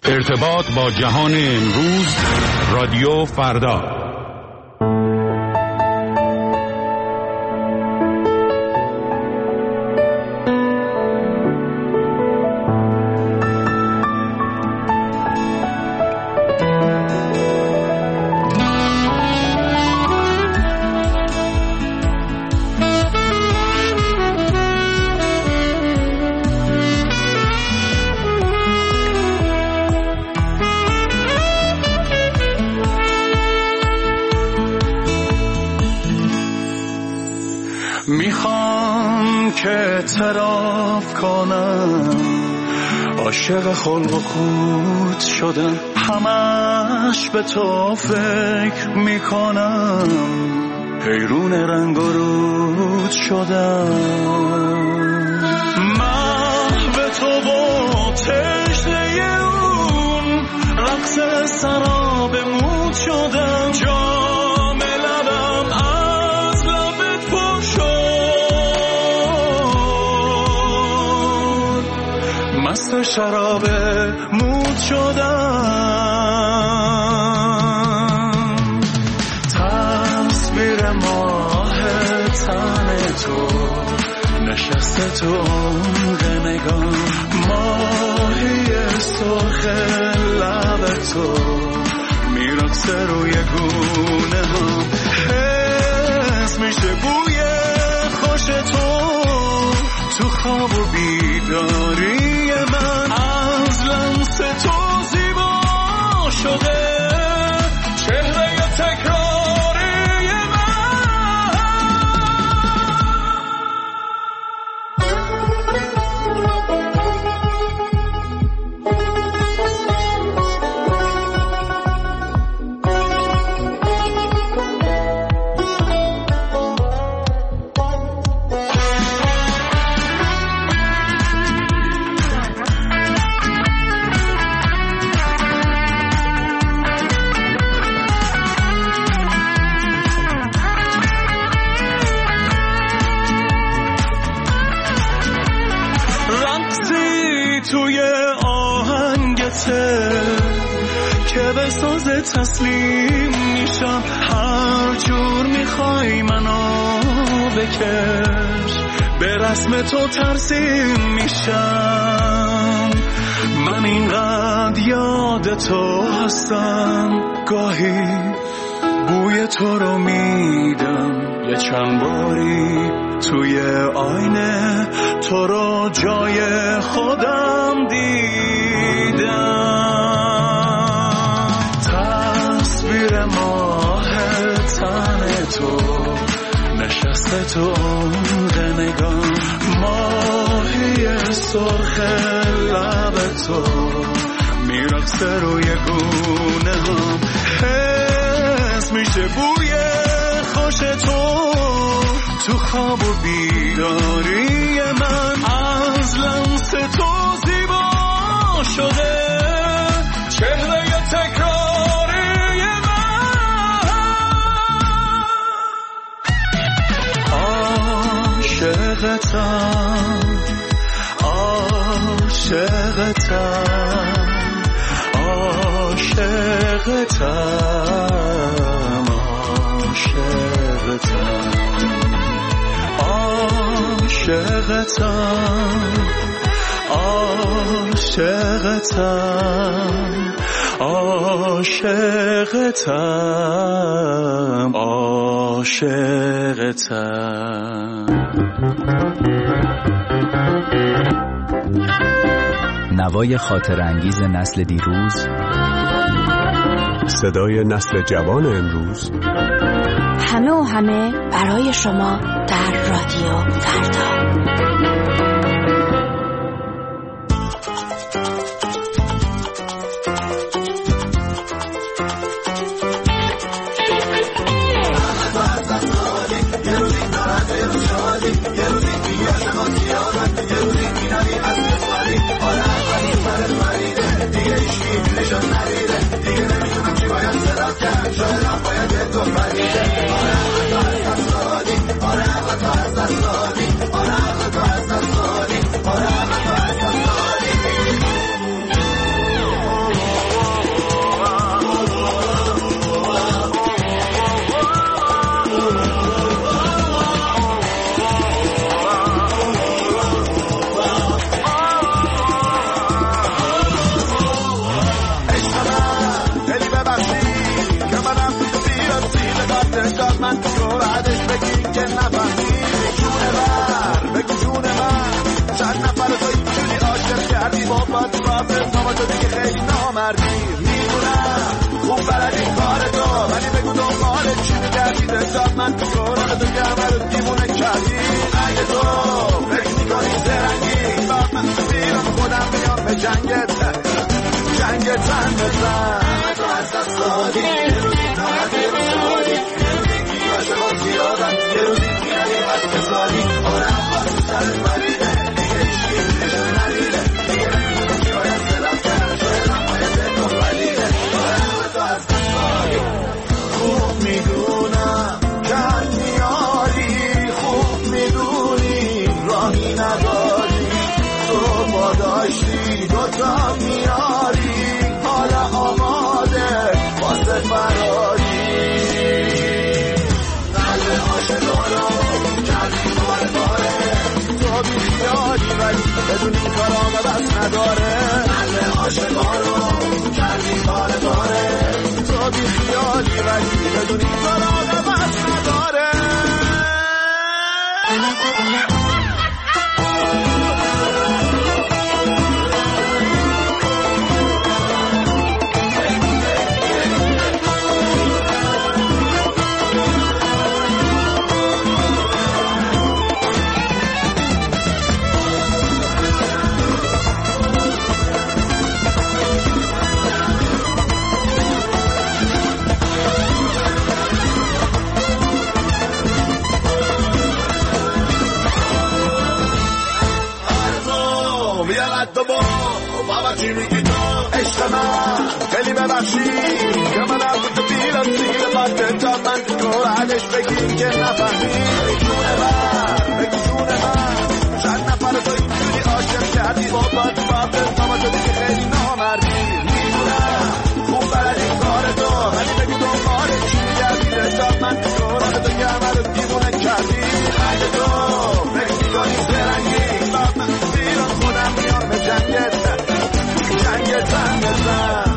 ارتباط با جهان امروز، رادیو فردا. میخوام که اعتراف کنم عاشق خلق و خود شدم، همش به تو فکر میکنم، حیرون رنگ و رود شدم، محو تو و تشنه اون رقص سراب مود شدم، جام لبم از لبت پر شد، مست شراب مود شدم، تصویر ماه تن تو نشسته تو عمق نگاه، ماهی سرخ لب تو میرقصه روی گونه ها، حس میشه بوی خوش تو خواب و بیداری من، از لمس تو زیبا شده چهره تکراری من. توی آهنگته که به ساز تسلیم میشم، هر جور میخوای منو بکش، به رسم تو ترسیم میشم، من اینقدر یاد تو هستم، گاهی بوی تو رو میدم، یه چند باری توی آینه تو رو جای خودم دیدم، تصویر ماه تن تو نشسته تو عمق نگاه، ماهی سرخ لب تو میرقصه روی گونه ها، حس میشه بوی خوش تو خواب و بیداری من، از لمس تو زیبا شده چهره تکراری من، عاشقتم عاشقتم عاشقتم عاشقتم عاشقتم عاشقتم. نوای خاطر انگیز نسل دیروز، صدای نسل جوان امروز، همه و همه برای شما در رادیو فردا. آره باطل ما تو دیگه خیلی نامردی. میدونم خوب بلدی کار تو، ولی بگو دنبال چی میگردی؟ حساب من تو سراغ تو گرمه رو دیمونه کردی. اگه تو فکر میکنی زرنگی با من تو بیرون خودم میام به جنگت تن بزن. تو از دست دادی یه روزی ناحقی رو شدی، یه روزی کی عاشقات زیادن، یه روزی کی نگیمت بزادی. آرم باز تو سرت بریده دیگه ایشکی نشون ندیده، دیگه نمیدونی کی باید صدام کرد، شاید هم باید تو بلیده. آرم تو از دست دادی. خوب میدونم کن میاری، خوب میدونی راهی نداری، تو با داشتی دوتا میاری، حالا آماده واسه فراری. قلب عاشقانو کردی باره باره، تو بی خیالی ولی بدون این کارا بس نداره. قلب عاشقانو کردی باره باره، تو بی خیالی ولی بدون این کارا بس نداره. بابا چی میگی تو عشق من؟ خیلی ببخشی که من از تو بیرم سیل باید تا من تو عدش بگی که نفهمی. جونه من بگی جونه من، چند نفر تو اینجوری عاشق کردی با باطل ماما تو دیگه خیلی نامردی. میدونم خوب بلدی کار تو، ولی بگی دنبال چی میگردی؟ حساب من تو سراغ تو گرمه رو دیوونه کردی. اگه تو فکر میکنی زرنگی با من تو بیرون خودم میام به جنگت تن بزن.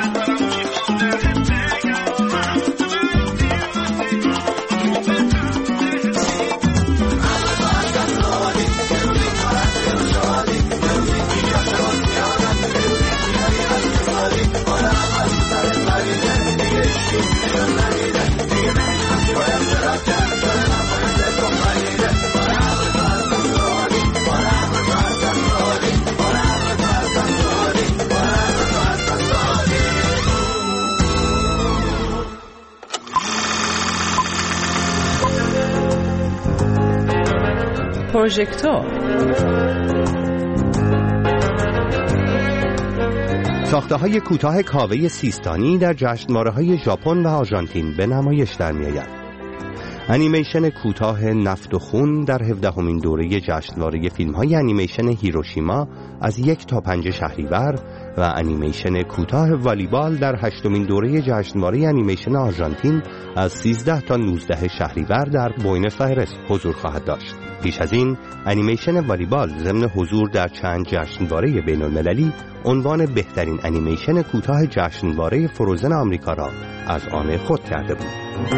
پروژکتور ساخته‌های کوتاه کاوه سیستانی در جشنواره‌های ژاپن و آرژانتین به نمایش در می‌آید. انیمیشن کوتاه نفت و خون در 17مین دوره جشنواره فیلم‌های انیمیشن هیروشیما از 1 تا 5 شهریور و انیمیشن کوتاه والیبال در 8مین دوره جشنواره انیمیشن آرژانتین از 13 تا 19 شهریور در بوئنوس آیرس حضور خواهد داشت. پیش از این انیمیشن والیبال ضمن حضور در چند جشنواره بین‌المللی عنوان بهترین انیمیشن کوتاه جشنواره فروزن آمریکا را از آن خود کرده بود.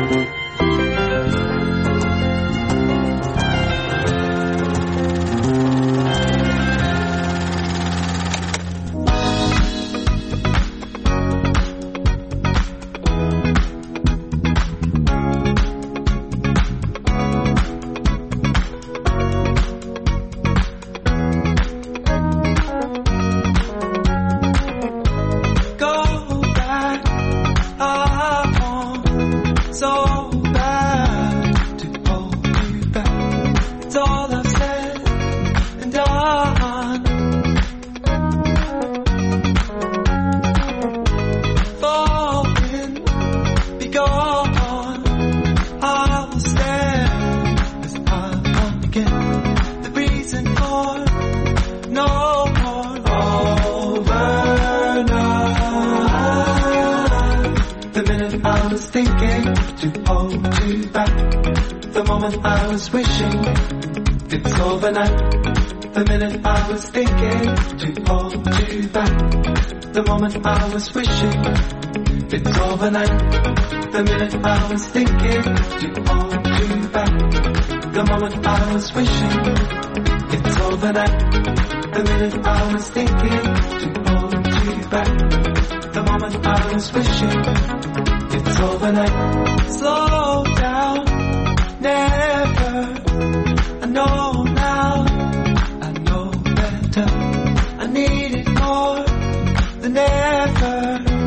I was wishing it's overnight. The minute I was thinking to hold you back. The moment I was wishing it's overnight. The minute I was thinking to hold you back, the moment I was wishing it's overnight. Slow down, never. I know now, I know better. I need it more than ever.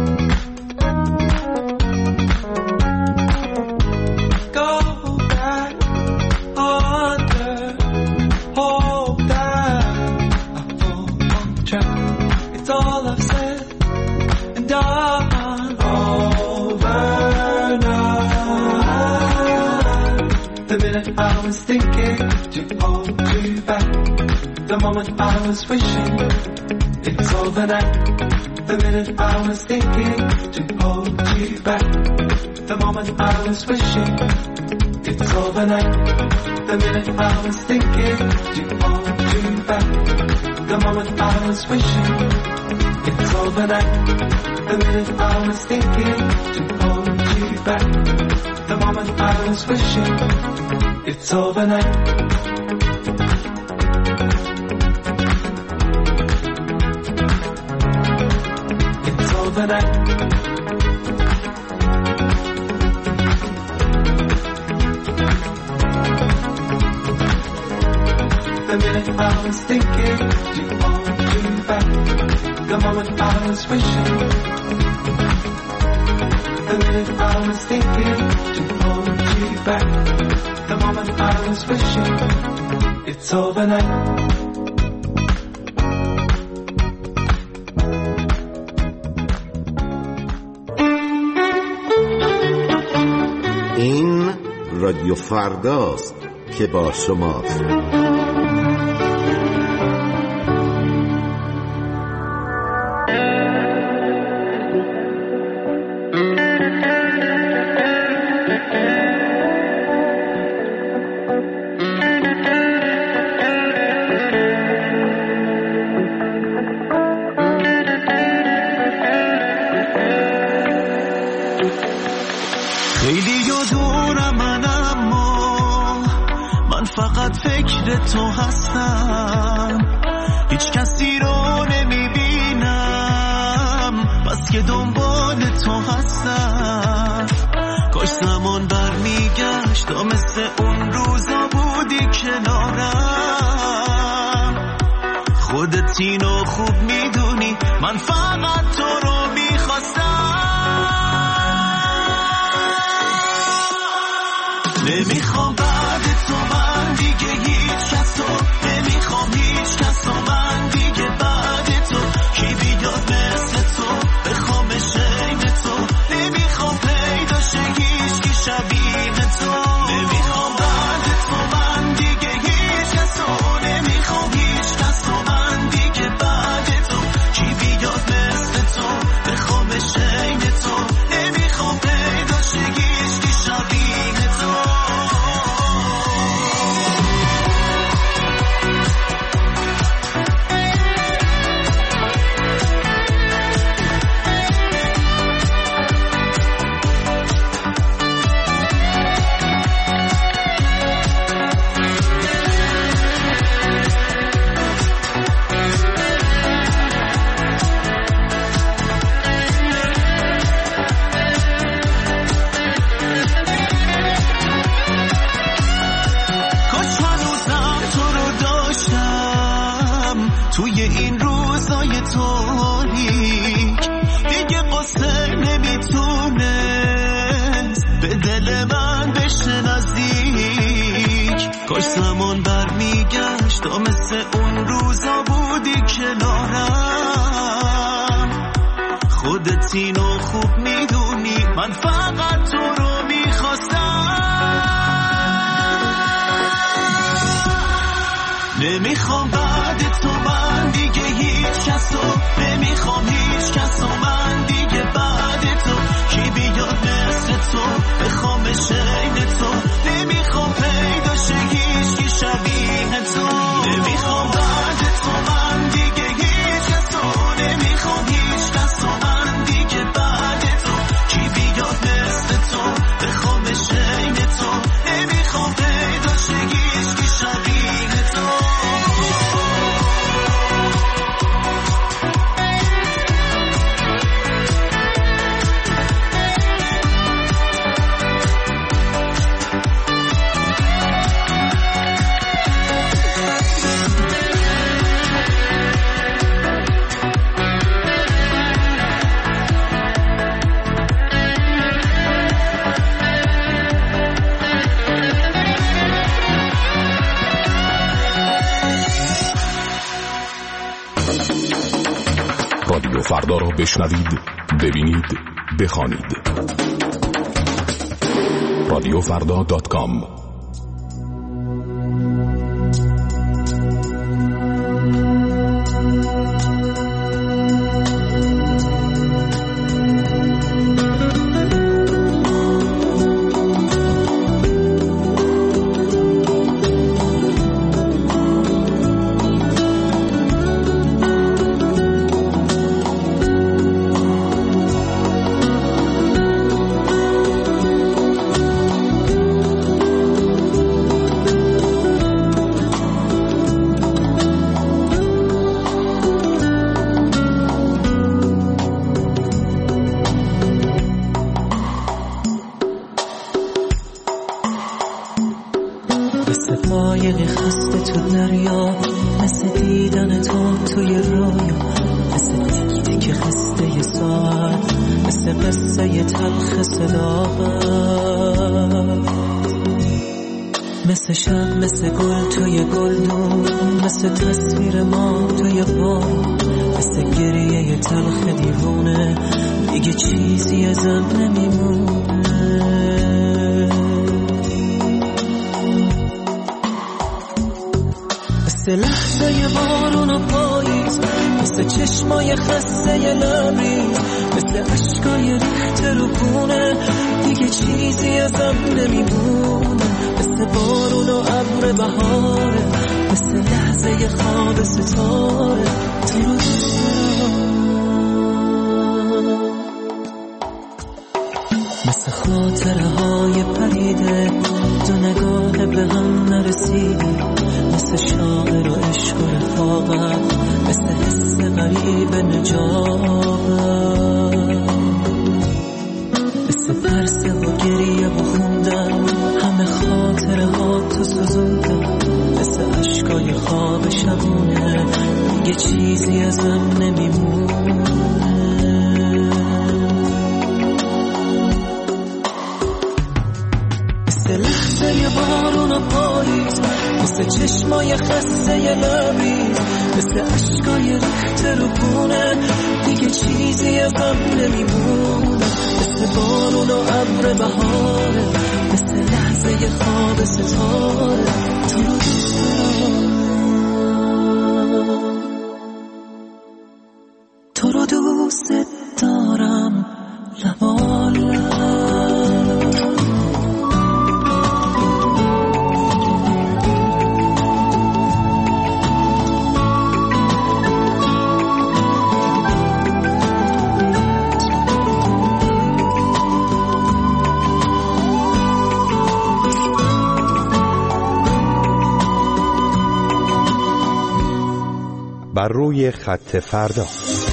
Go back under, hope that I fall on track. It's all I've said and done. Over now. The minute I was thinking to hold you back, the moment I was wishing it's overnight. The minute I was thinking to hold you back, the moment I was wishing it's overnight. The minute I was thinking to hold you back, the moment I was wishing it's overnight. The minute I was thinking to hold you back, the moment I was wishing it's overnight. It's overnight. The minute I was thinking to hold you back, the moment I was wishing. The minute I was thinking to hold you back, the moment I was wishing it's overnight. این رادیو فرداست که با شماست. تو هستم، هیچ کسی رو نمیبینم، بس که دنبال تو هستم. کاش زمان برمیگشت و مثل اون روزا بودی کنارم. خودت اینو خوب میدونی، من فقط تو رو میخواستم. نمیخوام بعد تو من دیگه هیچ کس رو، نمیخوام هیچ کس رو من دیگه بعد تو. کی بیاد مثل تو بخوام شین تو، نمیخوام پیدا شه هیچ کی شبیه تو. نمیخوام بعد تو من دیگه هیچ کس رو، نمیخوام هیچ کس رو من دیگه بعد تو. کی بیاد مثل تو بخوام شین تو، نمیخوام پیدا شه هیچ کی شبیه تو. توی این روزای تاریک دیگه قصه نمیتونست به دل من بشه نزدیک. کاش زمان برمیگشت و مثل اون روزا بودی کنارم. خودت اینو خوب میدونی، من فقط تو رو میخواستم. نمیخوام بعد تو من دیگه هیچ کس رو، نمیخوام هیچ کس رو من دیگه بعد تو. کی بیاد مثل تو بخوام شین تو، نمیخوام پیدا شه هیچ کی شبیه تو. نمیخوام بعد تو من دیگه هیچ کس رو، نمیخوام هیچ کس رو من دیگه بعد تو. کی بیاد مثل تو بخوام شین تو، نمیخوام پیدا شه هیچ کی شبیه تو. فردا را بشنوید، ببینید، بخوانید. radiofrda.com. مثل شب، مثل گل توی گلدون، مثل تصویر ما توی بارون، مثل گریه تلخ دیوونه، دیگه چیزی ازم نمیمونه. مثل لحظه بارون و پاییز، مثل چشمای خسته لبریز، مثل عشقای ریخته رو خونه، دیگه چیزی ازم نمیمونه. مثل بارون و ابر بهاره، مثل لحظه خواب ستاره، تو رو دوست دارم. مثل خاطره های پریده، دو نگاه به هم نرسیدی، مثل شاعر و عشق و رفاقت، مثل حس غریب نجات، مثل ترس و گریه و خوندن، همه خاطره ها تو سوزوندن، مثل عشقای خواب شبونه، دیگه چیزی ازم نمیمونه. مثل لحظه بارون و پاییز، مثل چشمای خسته لبریز، مثل عشقای ریخته رو خونه، دیگه چیزی ازم نمیمونه. مثل بارون و ابر بهاره، مثل لحظه خواب ستاره، تو رو دوست دارم، تو رو دوست دارم، لبالب. بر روی خط فردا.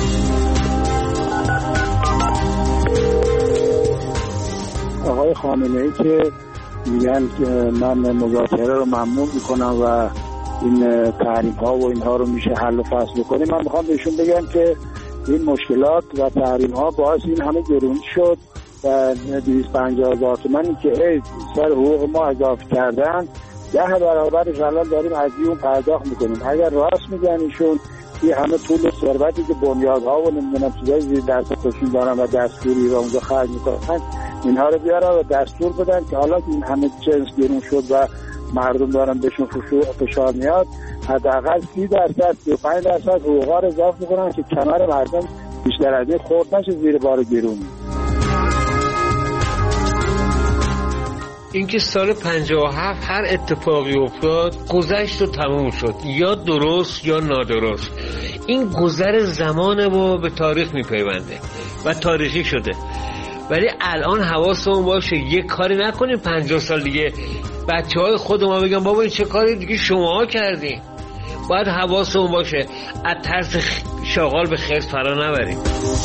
آقای خامنه‌ای که میگن که من مذاکره رو ممنوع میکنم و این تحریم ها و اینها رو میشه حل و فصل کنیم، من میخوام بهشون بگم که این مشکلات و تحریم ها باعث این همه گرونی شد و 250,000 تومانی که سر حقوق ما اضافه کردن 10 برابرش الان داریم از اون پرداخت میکنیم. اگر راست میگن ایشون این همه طول و ثروتی که بنیادها و نمیدونم چیزای زیر دستشون دارن و دستوری را اونجا خرج میکنن، اینها رو بیارن و دستور بدن که حالا که این همه جنس گرون شد و مردم دارن بهشون فشار میاد، حداقل 30% 35% حقوقا رو اضافه میکنن که کمر مردم بیشتر از این خورد نشه زیر بار گرونی. اینکه سال 57 هر اتفاقی افتاد گذشت و تموم شد، یا درست یا نادرست. این گذر زمانه و به تاریخ میپیونده و تاریخی شده، ولی الان حواسمون باشه یک کاری نکنیم 50 سال دیگه بچه‌های خود ما بگن بابا این چه کاری دیگه شماها کردین. باید حواسمون باشه از ترس شاغال به خرس فرا نبریم.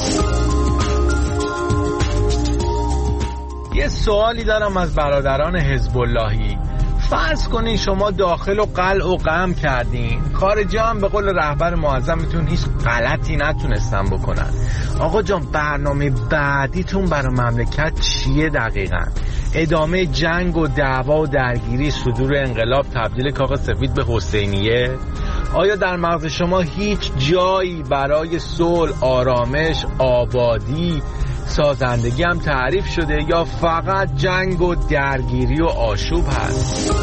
یه سوالی دارم از برادران حزب اللهی. فرض کنین شما داخل و قلع و قم کردین، خارجی هم به قول رهبر معظمتون هیچ غلطی نتونستن بکنن. آقا جان برنامه بعدیتون برای مملکت چیه دقیقاً؟ ادامه جنگ و دعوا و درگیری، صدور انقلاب، تبدیل کاخ سفید به حسینیه؟ آیا در مغز شما هیچ جایی برای صلح، آرامش، آبادی، سازندگی هم تعریف شده یا فقط جنگ و درگیری و آشوب هست؟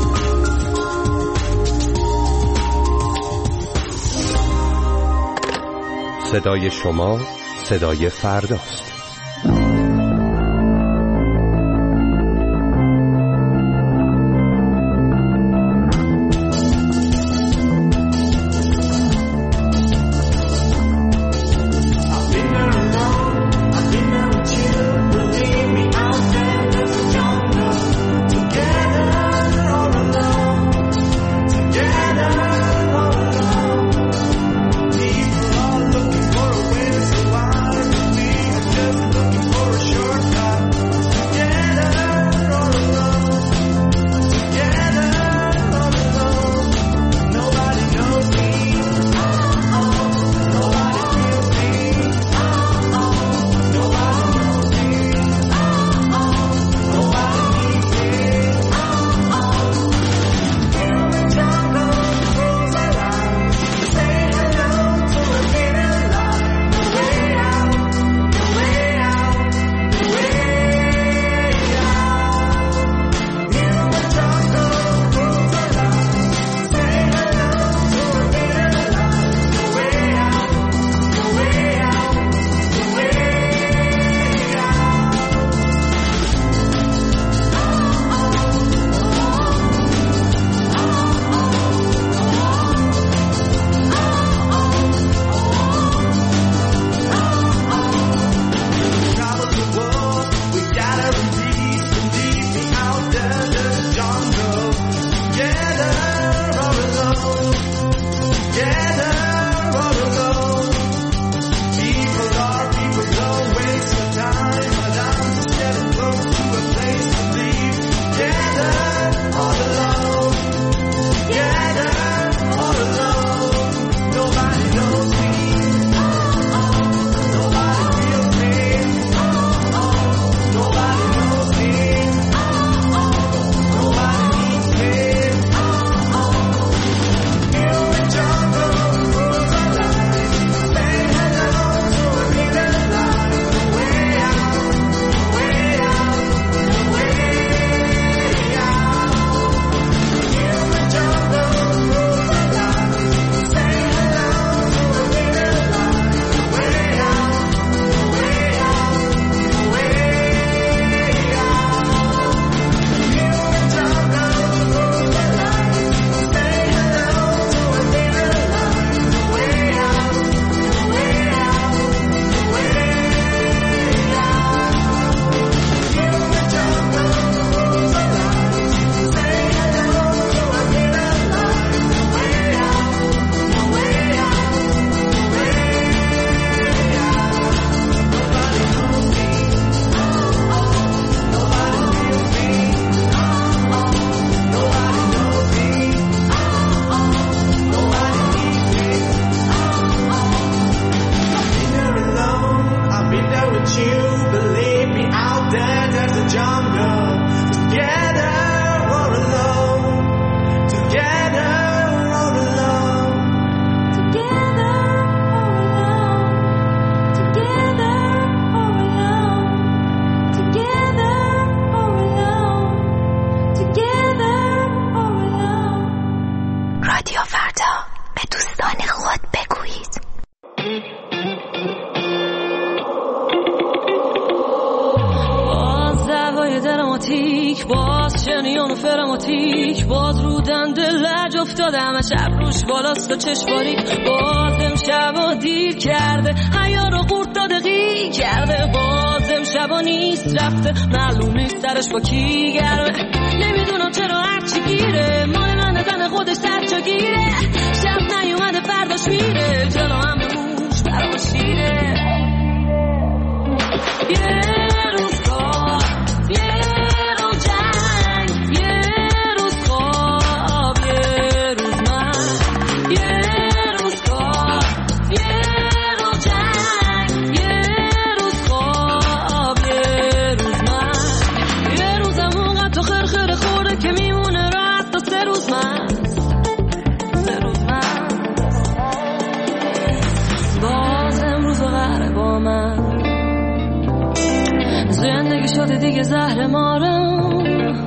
صدای شما صدای فرداست. دراماتیک باز شنیان و فراماتیک باز رو دنده لج افتادم شب روش بالاست و چشماریک باز امشبا دیر کرده حیا رو قورت داده غی کرده باز امشبا نیست رفته معلوم نیست سرش با کی گرمه نمیدونم چرا هرچی گیره مال من زن خودش سرچا گیره شب نیومده فرداش میره جلو هم موش برام شیره که میمونه راحت تا 3 روز من شده دیگه زهر مارم،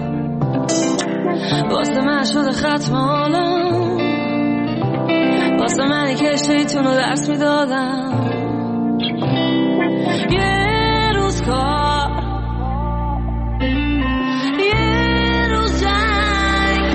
واسه من شده ختم حالم، واسه منی که شیطونو درس میدادم. یه روز کار، یه روز جنگ،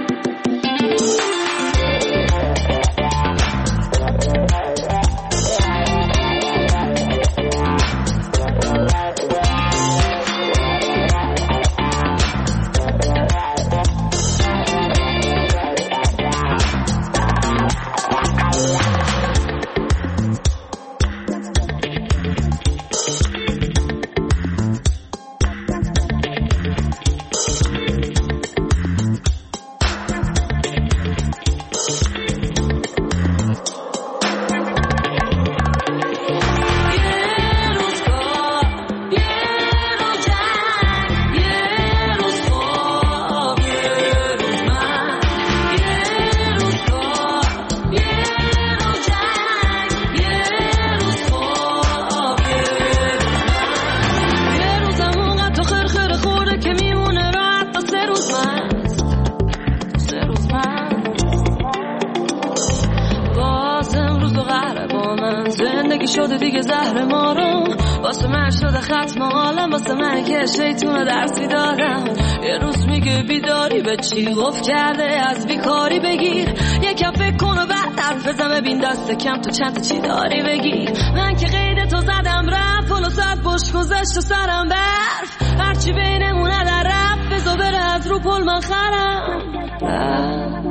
شده دیگه زهر مارم، واسه من شده ختم حالم، واسه من که شیطون درسی دادم. یه روز میگه بیداری به چی گفت کرده، از بیکاری بگیر یکم فکر کن و بعد حرف بزن، ببین دست کم تو چند چی داری بگیر. من که قید تو زدم رفت، پلو ساعت بش گذشت و سرم برف، هرچی بینمونه در رفت بزا بره از رو پل من خرم.